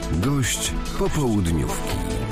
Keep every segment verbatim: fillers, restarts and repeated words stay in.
Gość popołudniówki.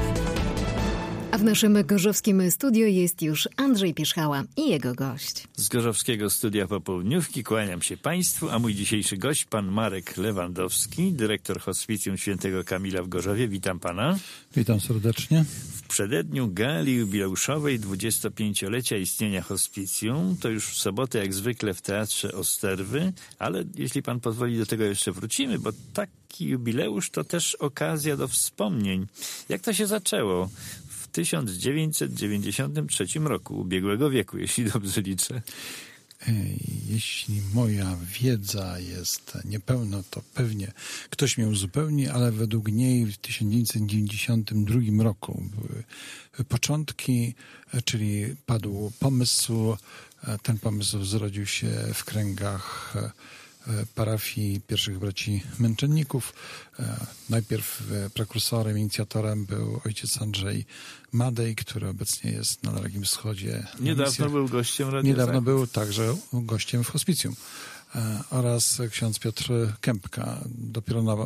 A w naszym gorzowskim studio jest już Andrzej Pierzchała i jego gość. Z gorzowskiego studia popołudniówki kłaniam się Państwu, a mój dzisiejszy gość, pan Marek Lewandowski, dyrektor Hospicjum Świętego Kamila w Gorzowie. Witam pana. Witam serdecznie. W przededniu gali jubileuszowej dwudziestopięciolecia istnienia hospicjum, to już w sobotę jak zwykle w Teatrze Osterwy, ale jeśli pan pozwoli, do tego jeszcze wrócimy, bo taki jubileusz to też okazja do wspomnień. Jak to się zaczęło? W tysiąc dziewięćset dziewięćdziesiątym trzecim roku ubiegłego wieku, jeśli dobrze liczę. Jeśli moja wiedza jest niepełna, to pewnie ktoś mnie uzupełni, ale według niej w tysiąc dziewięćset dziewięćdziesiątym drugim roku były początki, czyli padł pomysł. Ten pomysł zrodził się w kręgach parafii pierwszych braci męczenników. Najpierw prekursorem, inicjatorem był ojciec Andrzej Madej, który obecnie jest na Dalekim Wschodzie. Niedawno był gościem Radia Niedawno Zachód. był także gościem w hospicjum. Oraz ksiądz Piotr Kępka. Dopiero na,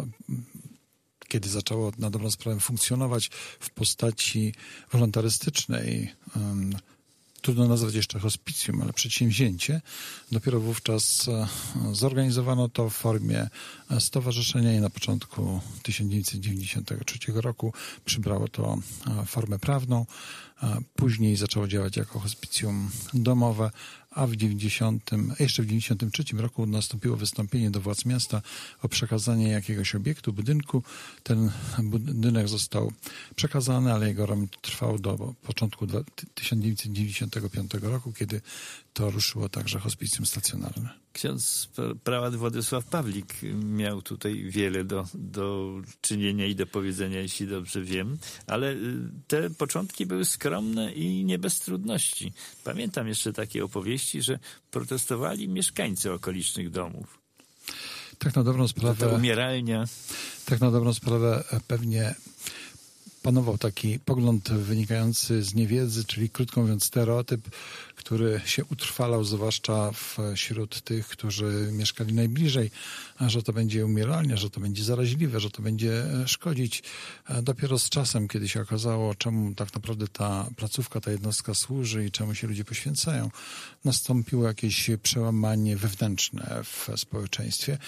kiedy zaczęło na dobrą sprawę funkcjonować w postaci wolontarystycznej, um, trudno nazwać jeszcze hospicjum, ale przedsięwzięcie. Dopiero wówczas zorganizowano to w formie stowarzyszenia i na początku tysiąc dziewięćset dziewięćdziesiątego trzeciego roku przybrało to formę prawną. Później zaczęło działać jako hospicjum domowe, a w dziewięćdziesiątym, jeszcze w dziewięćdziesiątym trzecim roku nastąpiło wystąpienie do władz miasta o przekazanie jakiegoś obiektu, budynku. Ten budynek został przekazany, ale jego remont trwał do początku tysiąc dziewięćset dziewięćdziesiątego piątego roku, kiedy to ruszyło także hospicjum stacjonarne. Ksiądz prałat Władysław Pawlik miał tutaj wiele do, do czynienia i do powiedzenia, jeśli dobrze wiem, ale te początki były skromne i nie bez trudności. Pamiętam jeszcze takie opowieści, że protestowali mieszkańcy okolicznych domów. Tak na dobrą sprawę. To umieralnia. Tak na dobrą sprawę pewnie panował taki pogląd wynikający z niewiedzy, czyli krótko mówiąc stereotyp, który się utrwalał zwłaszcza wśród tych, którzy mieszkali najbliżej, że to będzie umieralnia, że to będzie zaraźliwe, że to będzie szkodzić. Dopiero z czasem, kiedy się okazało, czemu tak naprawdę ta placówka, ta jednostka służy i czemu się ludzie poświęcają, nastąpiło jakieś przełamanie wewnętrzne w społeczeństwie.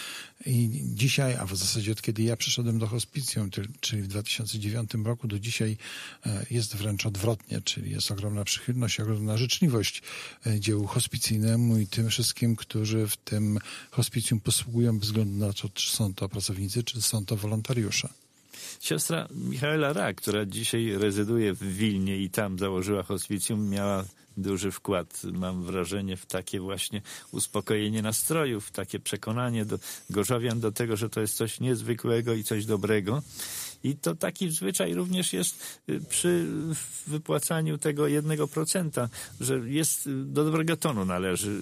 I dzisiaj, a w zasadzie od kiedy ja przyszedłem do hospicjum, czyli w dwa tysiące dziewiątym roku, do dzisiaj jest wręcz odwrotnie, czyli jest ogromna przychylność, ogromna życzliwość dziełu hospicyjnemu i tym wszystkim, którzy w tym hospicjum posługują bez względu na to, czy są to pracownicy, czy są to wolontariusze. Siostra Michaela Rak, która dzisiaj rezyduje w Wilnie i tam założyła hospicjum, miała duży wkład, mam wrażenie, w takie właśnie uspokojenie nastrojów, takie przekonanie do gorzowian do tego, że to jest coś niezwykłego i coś dobrego. I to taki zwyczaj również jest przy wypłacaniu tego jednego procenta, że jest do dobrego tonu należy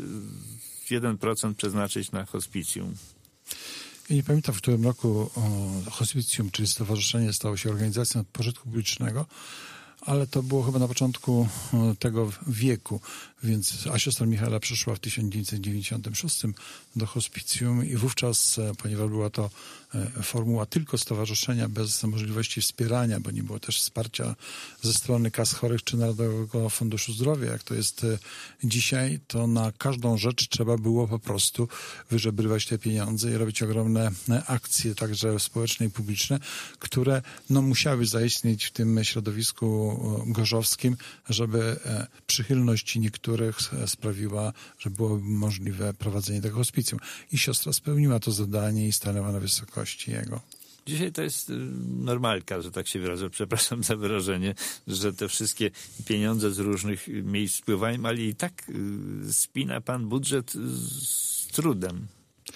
jeden procent przeznaczyć na hospicjum. Ja nie pamiętam, w którym roku hospicjum, czyli stowarzyszenie, stało się organizacją pożytku publicznego, ale to było chyba na początku tego wieku, więc a siostra Michaela przyszła w tysiąc dziewięćset dziewięćdziesiątym szóstym do hospicjum i wówczas, ponieważ była to formuła tylko stowarzyszenia bez możliwości wspierania, bo nie było też wsparcia ze strony kas chorych czy Narodowego Funduszu Zdrowia, jak to jest dzisiaj, to na każdą rzecz trzeba było po prostu wyżebrywać te pieniądze i robić ogromne akcje, także społeczne i publiczne, które no, musiały zaistnieć w tym środowisku gorzowskim, żeby przychylność niektórych sprawiła, że było możliwe prowadzenie tego hospicjum. I siostra spełniła to zadanie i stanęła na wysokości jego. Dzisiaj to jest normalka, że tak się wyrażę, przepraszam za wyrażenie, że te wszystkie pieniądze z różnych miejsc spływają, ale i tak spina pan budżet z trudem.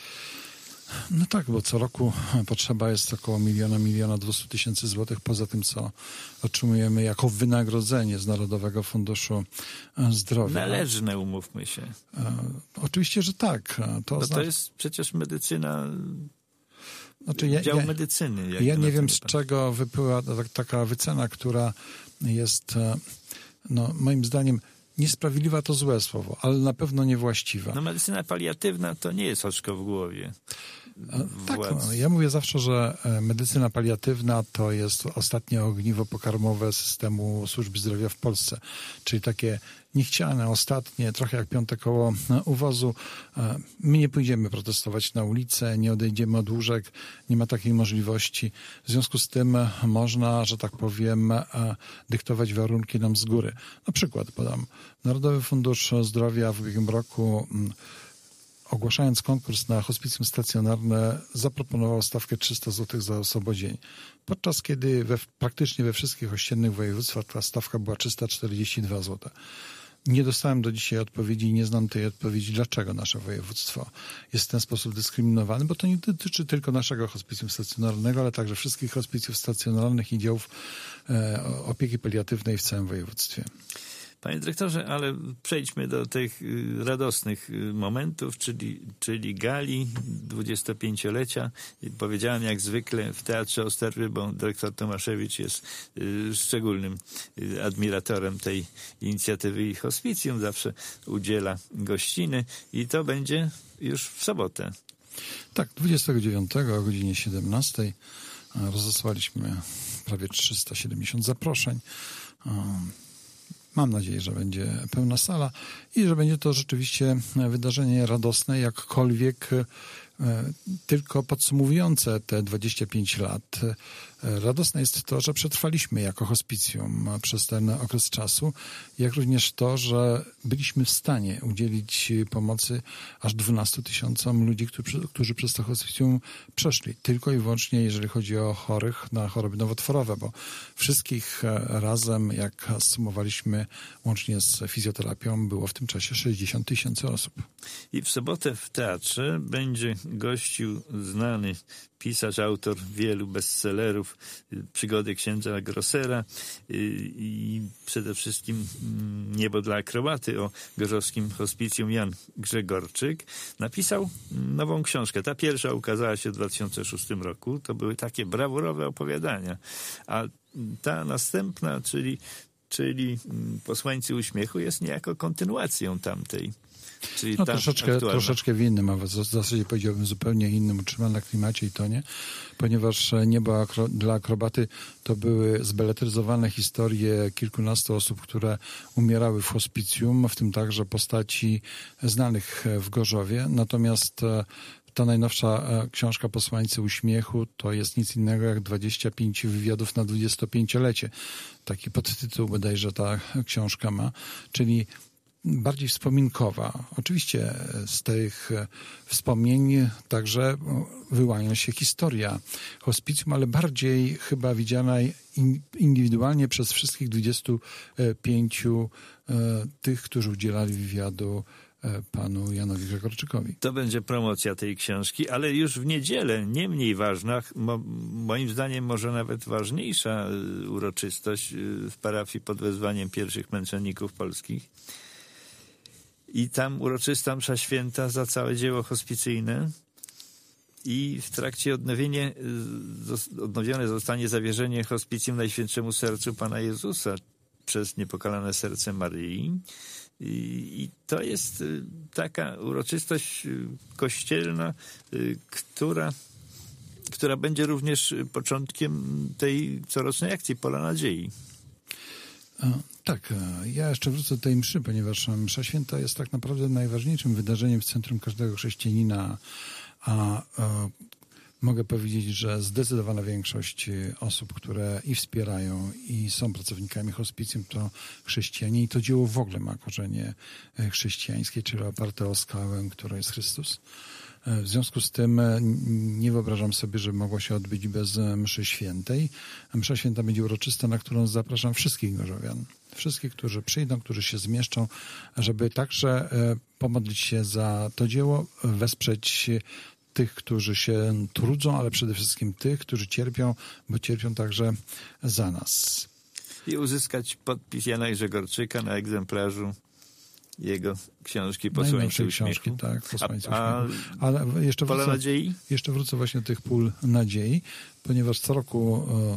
No tak, bo co roku potrzeba jest około miliona, miliona dwustu tysięcy złotych, poza tym, co otrzymujemy jako wynagrodzenie z Narodowego Funduszu Zdrowia. Należne, umówmy się. E, oczywiście, że tak. To, no zna... to jest przecież medycyna, znaczy, ja, dział ja, medycyny. Jak ja nie wiem, pan. z czego wypływa ta, taka wycena, która jest, no, moim zdaniem, niesprawiedliwa to złe słowo, ale na pewno niewłaściwa. No medycyna paliatywna to nie jest oczko w głowie. Tak, władz. no, ja mówię zawsze, że medycyna paliatywna to jest ostatnie ogniwo pokarmowe systemu służby zdrowia w Polsce. Czyli takie niechciane, ostatnie, trochę jak piąte koło uwozu. My nie pójdziemy protestować na ulicę, nie odejdziemy od łóżek, nie ma takiej możliwości. W związku z tym można, że tak powiem, dyktować warunki nam z góry. Na przykład podam. Narodowy Fundusz Zdrowia w ubiegłym roku, ogłaszając konkurs na hospicjum stacjonarne, zaproponował stawkę trzysta złotych za osobodzień. Podczas kiedy we, praktycznie we wszystkich ościennych województwach ta stawka była trzysta czterdzieści dwa złote. Nie dostałem do dzisiaj odpowiedzi i nie znam tej odpowiedzi, dlaczego nasze województwo jest w ten sposób dyskryminowane, bo to nie dotyczy tylko naszego hospicjum stacjonarnego, ale także wszystkich hospicjów stacjonarnych i działów e, opieki paliatywnej w całym województwie. Panie dyrektorze, ale przejdźmy do tych radosnych momentów, czyli, czyli gali dwudziestopięciolecia. Powiedziałem jak zwykle w Teatrze Osterwy, bo dyrektor Tomaszewicz jest szczególnym admiratorem tej inicjatywy i hospicjum. Zawsze udziela gościny i to będzie już w sobotę. Tak, dwudziestego dziewiątego o godzinie siedemnastej rozesłaliśmy prawie trzysta siedemdziesiąt zaproszeń. Mam nadzieję, że będzie pełna sala i że będzie to rzeczywiście wydarzenie radosne, jakkolwiek tylko podsumowujące te dwadzieścia pięć lat. Radosne jest to, że przetrwaliśmy jako hospicjum przez ten okres czasu, jak również to, że byliśmy w stanie udzielić pomocy aż dwunastu tysiącom ludzi, którzy, którzy przez to hospicjum przeszli. Tylko i wyłącznie, jeżeli chodzi o chorych na choroby nowotworowe, bo wszystkich razem, jak sumowaliśmy łącznie z fizjoterapią, było w tym czasie sześćdziesiąt tysięcy osób. I w sobotę w teatrze będzie gościł znany pisarz, autor wielu bestsellerów, Przygody księdza Grossera i przede wszystkim Niebo dla akrobaty o gorzowskim hospicjum Jan Grzegorczyk. Napisał nową książkę. Ta pierwsza ukazała się w dwa tysiące szóstym roku. To były takie brawurowe opowiadania. A ta następna, czyli, czyli Posłańcy uśmiechu, jest niejako kontynuacją tamtej. Czyli no troszeczkę, troszeczkę w innym, a w zasadzie powiedziałbym zupełnie innym, utrzymane na klimacie i tonie, ponieważ Niebo akro, dla akrobaty to były zbeletryzowane historie kilkunastu osób, które umierały w hospicjum, w tym także postaci znanych w Gorzowie. Natomiast ta najnowsza książka Posłańcy uśmiechu to jest nic innego jak dwadzieścia pięć wywiadów na dwudziestopięciolecie. Taki podtytuł bodajże ta książka ma, czyli bardziej wspominkowa. Oczywiście z tych wspomnień także wyłania się historia hospicjum, ale bardziej chyba widziana indywidualnie przez wszystkich dwudziestu pięciu tych, którzy udzielali wywiadu panu Janowi Grzegorczykowi. To będzie promocja tej książki, ale już w niedzielę, nie mniej ważna, mo, moim zdaniem może nawet ważniejsza uroczystość w parafii pod wezwaniem pierwszych męczenników polskich. I tam uroczysta msza święta za całe dzieło hospicyjne i w trakcie odnowienie, odnowione zostanie zawierzenie hospicjum Najświętszemu Sercu Pana Jezusa przez Niepokalane Serce Maryi. I, I to jest taka uroczystość kościelna, która, która będzie również początkiem tej corocznej akcji Pola Nadziei. Tak, ja jeszcze wrócę do tej mszy, ponieważ msza święta jest tak naprawdę najważniejszym wydarzeniem w centrum każdego chrześcijanina, a, a mogę powiedzieć, że zdecydowana większość osób, które i wspierają, i są pracownikami hospicjum, to chrześcijanie i to dzieło w ogóle ma korzenie chrześcijańskie, czyli oparte o skałę, która jest Chrystus. W związku z tym nie wyobrażam sobie, że mogło się odbyć bez mszy świętej. Msza święta będzie uroczysta, na którą zapraszam wszystkich gorzowian. Wszystkich, którzy przyjdą, którzy się zmieszczą, żeby także pomodlić się za to dzieło, wesprzeć tych, którzy się trudzą, ale przede wszystkim tych, którzy cierpią, bo cierpią także za nas. I uzyskać podpis Jana Grzegorczyka na egzemplarzu jego książki Posłańcy uśmiechu. Tak, Posłańcy a, uśmiechu. Ale jeszcze Pola wrócę, Nadziei? Jeszcze wrócę właśnie do tych pól nadziei, ponieważ co roku e,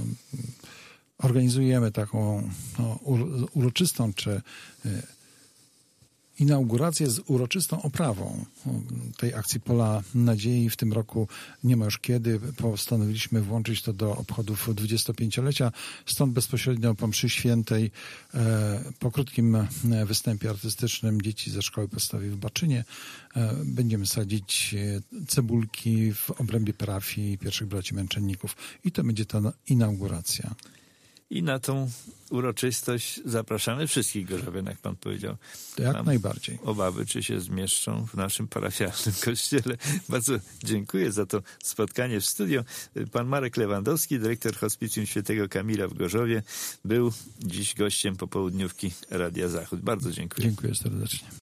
organizujemy taką no, uroczystą czy e, inaugurację z uroczystą oprawą tej akcji Pola Nadziei. W tym roku nie ma już kiedy. Postanowiliśmy włączyć to do obchodów dwudziestopięciolecia. Stąd bezpośrednio po mszy świętej, po krótkim występie artystycznym dzieci ze szkoły podstawowej w Baczynie będziemy sadzić cebulki w obrębie parafii pierwszych braci męczenników. I to będzie ta inauguracja. I na tą uroczystość zapraszamy wszystkich gorzowian, jak pan powiedział. To jak Mam najbardziej. obawy, czy się zmieszczą w naszym parafialnym kościele. Bardzo dziękuję za to spotkanie w studio. Pan Marek Lewandowski, dyrektor Hospicjum Świętego Kamila w Gorzowie, był dziś gościem popołudniówki Radia Zachód. Bardzo dziękuję. Dziękuję serdecznie.